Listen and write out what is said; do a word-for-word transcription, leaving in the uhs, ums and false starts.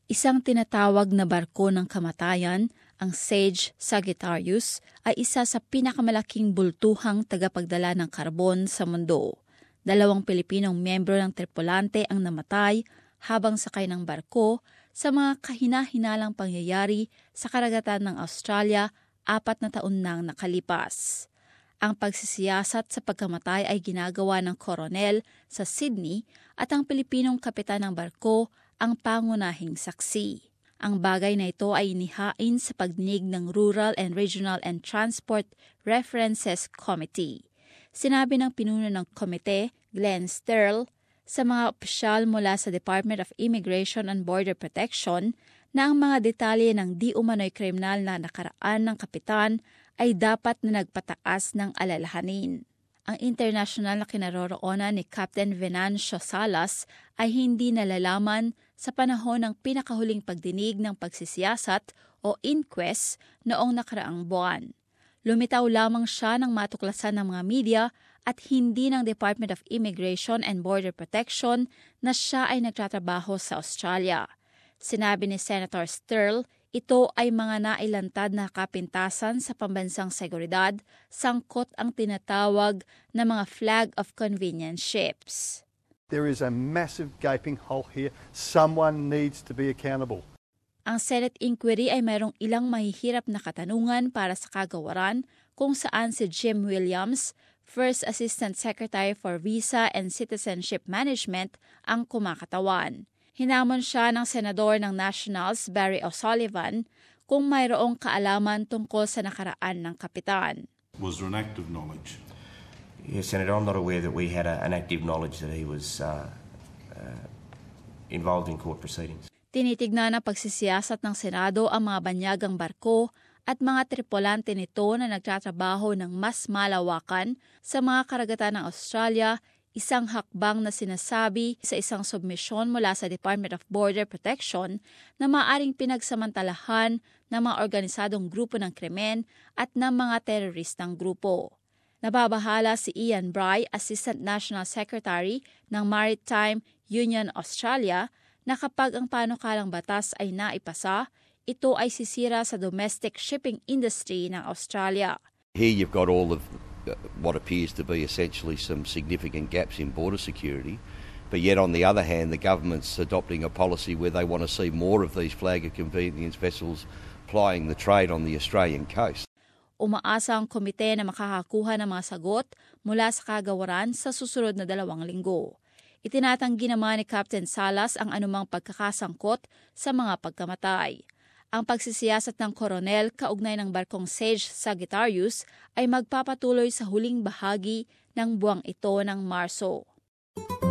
Isang tinatawag na barko ng kamatayan, ang Sage Sagittarius, ay isa sa pinakamalaking bultuhang tagapagdala ng karbon sa mundo. Dalawang Pilipinong miyembro ng tripulante ang namatay habang sakay ng barko sa mga kahina-hinalang pangyayari sa karagatan ng Australia apat na taon nang nakalipas. Ang pagsisiyasat sa pagkamatay ay ginagawa ng koronel sa Sydney at ang Pilipinong kapitan ng barko ang pangunahing saksi. Ang bagay na ito ay inihain sa pagdinig ng Rural and Regional and Transport References Committee. Sinabi ng pinuno ng komite, Glenn Sterl, sa mga opisyal mula sa Department of Immigration and Border Protection na ang mga detalye ng di umano'y kriminal na nakaraan ng kapitan ay dapat na nagpataas ng alalahanin. Ang international na kinaroroonan ni Captain Venancio Salas ay hindi nalalaman sa panahon ng pinakahuling pagdinig ng pagsisiyasat o inquest noong nakaraang buwan. Lumitaw lamang siya ng matuklasan ng mga media at hindi ng Department of Immigration and Border Protection na siya ay nagtatrabaho sa Australia. Sinabi ni Senator Sterl, ito ay mga nailantad na kapintasan sa pambansang seguridad, sangkot ang tinatawag na mga flag of convenience ships. There is a massive gaping hole here. Someone needs to be accountable. Ang Senate inquiry ay mayroong ilang mahihirap na katanungan para sa kagawaran kung saan si Jim Williams, First Assistant Secretary for Visa and Citizenship Management, ang kumakatawan. Hinamon siya ng Senador ng Nationals, Barry O'Sullivan, kung mayroong kaalaman tungkol sa nakaraan ng kapitan. Was there an active knowledge? Yes, Senator, I'm not aware that we had a, an active knowledge that he was uh, uh, involved in court proceedings. Tinitignan ng pagsisiyasat ng Senado ang mga banyagang barko at mga tripulante nito na nagtatrabaho ng mas malawakan sa mga karagatan ng Australia, isang hakbang na sinasabi sa isang submisyon mula sa Department of Border Protection na maaaring pinagsamantalahan ng mga organisadong grupo ng krimen at ng mga teroristang grupo. Nababahala si Ian Bry, Assistant National Secretary ng Maritime Union Australia, na kapag ang panukalang batas ay naipasa, ito ay sisira sa domestic shipping industry ng Australia. Here you've got all of what appears to be essentially some significant gaps in border security, but yet on the other hand the government's adopting a policy where they want to see more of these flag of convenience vessels plying the trade on the Australian coast. Umaasa ang komite na makakakuha ng mga sagot mula sa kagawaran sa susunod na dalawang linggo. Itinatanggi naman ni Captain Salas ang anumang pagkakasangkot sa mga pagkamatay. Ang pagsisiyasat ng koronel kaugnay ng barkong Sage Sagittarius ay magpapatuloy sa huling bahagi ng buwang ito ng Marso.